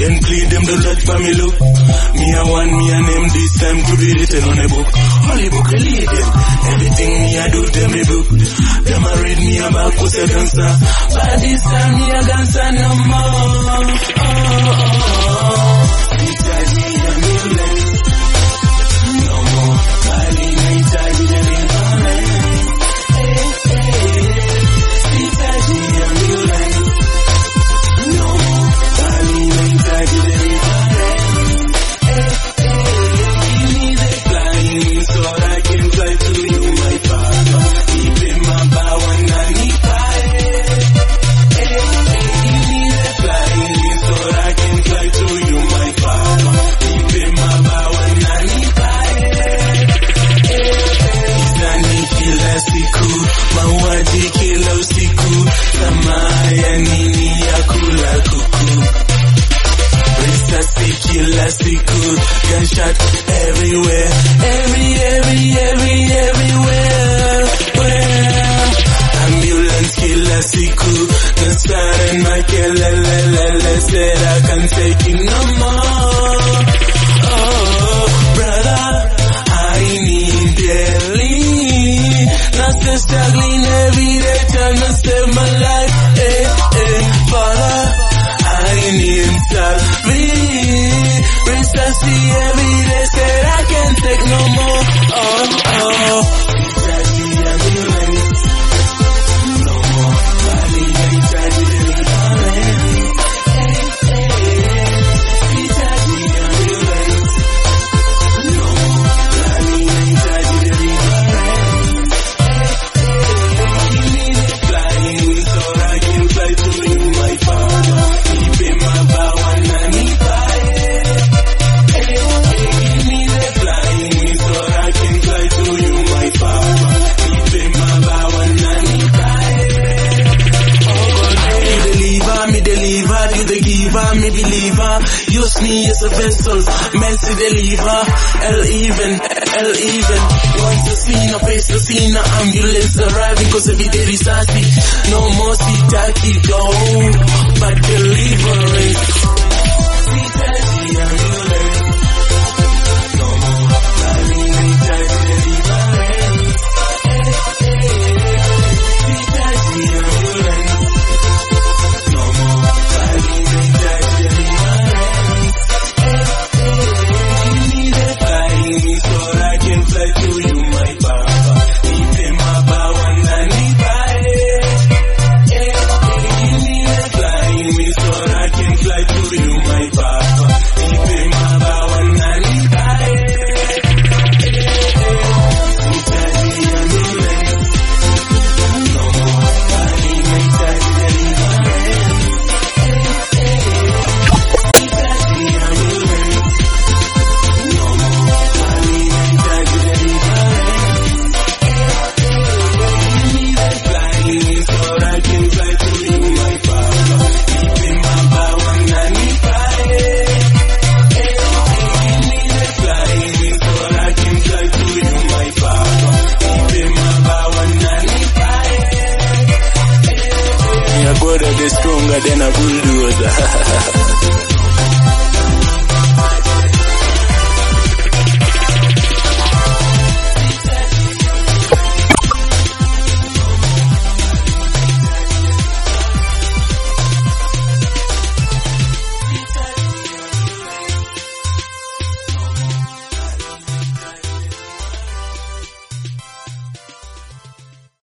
Then plead them to judge for me look. Me a one, me a name this time to be written on a book. Holy book, I lead them. Everything me a do, them me book. Them a read me about who's a gangster. But this time me a gangster no more. Inside me a million. No more. Bali night I did a million. Inside me a million. No more. Bali night I did a million. Give me the flying so I can fly to you, my father. Keep in my bow and I need fire. Give me the flying so I can fly to you, my father. Keep in my bow and I need fire. Izani kila siku, mauaji kila usiku, samaya nini ya kula kuku. Risasi kila siku, gunshot everywhere, everywhere. Ambulance kila siku, the siren makelele said I can't take it no more. Oh, brother, I need daily. Not still struggling every day trying to save my life. Father, I need salvation. Risasi every day said I can't take no more. Risasi ambulance. No more. Bali night I didn't Risasi ambulance. No more. Bali night I didn't Give me the flying so I can fly to you, my father. Keep in my bow and I need fire. Give me the flying so I can fly to you, my father. Keep in my bow and I need fire. Oh God, you deliver, me deliver, you the giver, me believer. Use me as a vessel, mercy deliver. L even. Once the scene, face the scene, ambulance arriving, cause every day risasi. No more sitaki go, but deliverance. Sitaki ambulance. No more, Bali night I deliverance. Sitaki ambulance. No more, Bali night I deliverance. Give me the flying so I can fly to you, my papa. Keep in my bow and I need fire. Give me the flying so I can fly to you, my papa. Keep in my bow and I need fire. Sitaki ambulance. No more, Bali night I deliverance. Sitaki ambulance. No more, Bali night I deliverance. Give me the flying so I can fly to you, my papa. Keep in my bow and I need fire. Give me the flying so I can fly to you, my papa. Keep in my bow and I need fire. Me a brother, they stronger than a bulldozer.